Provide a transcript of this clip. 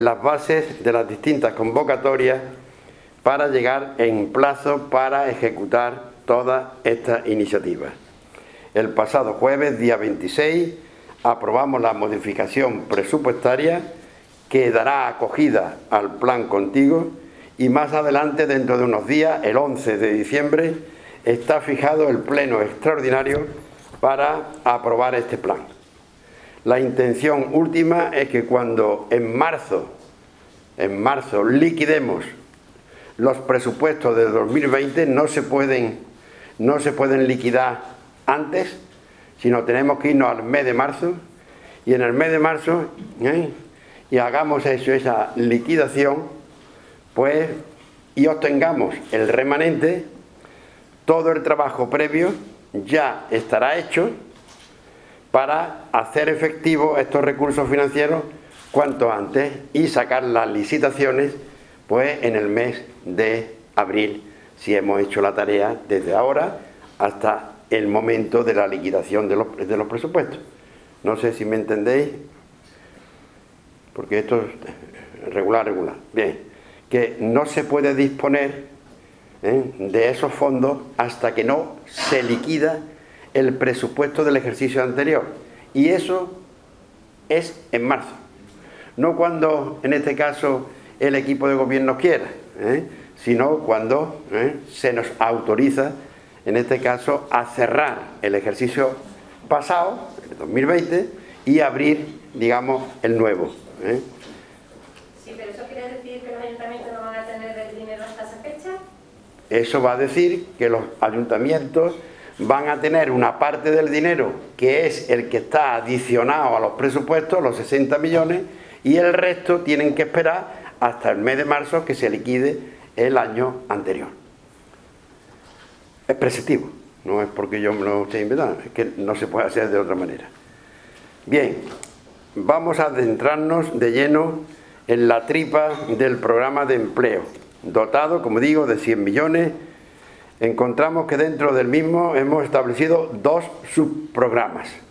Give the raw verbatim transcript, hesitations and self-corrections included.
las bases de las distintas convocatorias para llegar en plazo para ejecutar todas estas iniciativas. El pasado jueves, día veintiséis, aprobamos la modificación presupuestaria que dará acogida al Plan Contigo y más adelante, dentro de unos días, el once de diciembre, está fijado el pleno extraordinario para aprobar este plan. La intención última es que cuando en marzo, en marzo liquidemos los presupuestos de dos mil veinte, no se pueden, no se pueden liquidar antes, sino tenemos que irnos al mes de marzo, y en el mes de marzo, ¿eh? y hagamos eso, esa liquidación, pues, y obtengamos el remanente, todo el trabajo previo ya estará hecho para hacer efectivos estos recursos financieros cuanto antes y sacar las licitaciones pues en el mes de abril, si hemos hecho la tarea desde ahora hasta el momento de la liquidación de los, de los presupuestos. No sé si me entendéis, porque esto es regular, regular. Bien, que no se puede disponer ¿eh? de esos fondos hasta que no se liquida el presupuesto del ejercicio anterior, y eso es en marzo, no cuando en este caso el equipo de gobierno quiera, ¿eh? sino cuando ¿eh? se nos autoriza en este caso a cerrar el ejercicio pasado, el dos mil veinte, y abrir, digamos, el nuevo. ¿eh? Sí, pero eso quiere decir que los ayuntamientos no van a tener el dinero hasta esa fecha. Eso va a decir que los ayuntamientos van a tener una parte del dinero que es el que está adicionado a los presupuestos, los sesenta millones, y el resto tienen que esperar hasta el mes de marzo que se liquide el año anterior. Es preceptivo, no es porque yo me lo esté inventando, es que no se puede hacer de otra manera. Bien, vamos a adentrarnos de lleno en la tripa del programa de empleo, dotado, como digo, de cien millones. Encontramos que dentro del mismo hemos establecido dos subprogramas.